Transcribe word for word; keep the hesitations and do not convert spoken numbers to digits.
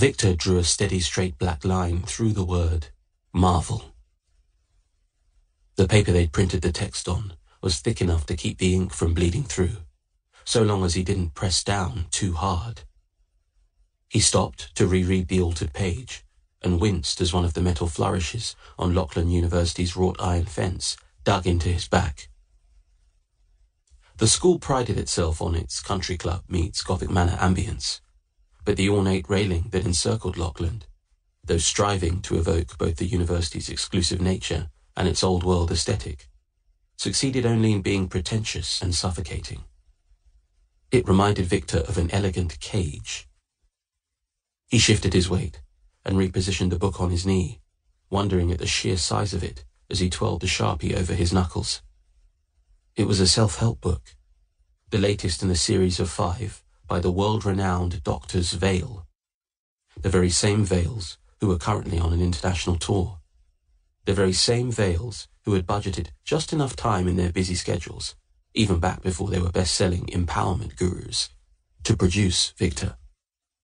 Victor drew a steady straight black line through the word Marvel. The paper they'd printed the text on was thick enough to keep the ink from bleeding through, so long as he didn't press down too hard. He stopped to reread the altered page and winced as one of the metal flourishes on Lachlan University's wrought iron fence dug into his back. The school prided itself on its country club meets Gothic manor ambience, but the ornate railing that encircled Lachlan, though striving to evoke both the university's exclusive nature and its old-world aesthetic, succeeded only in being pretentious and suffocating. It reminded Victor of an elegant cage. He shifted his weight and repositioned the book on his knee, wondering at the sheer size of it as he twirled the Sharpie over his knuckles. It was a self-help book, the latest in a series of five by the world-renowned Doctors Vale, the very same Vales who were currently on an international tour, the very same Vales who had budgeted just enough time in their busy schedules, even back before they were best-selling empowerment gurus, to produce Victor.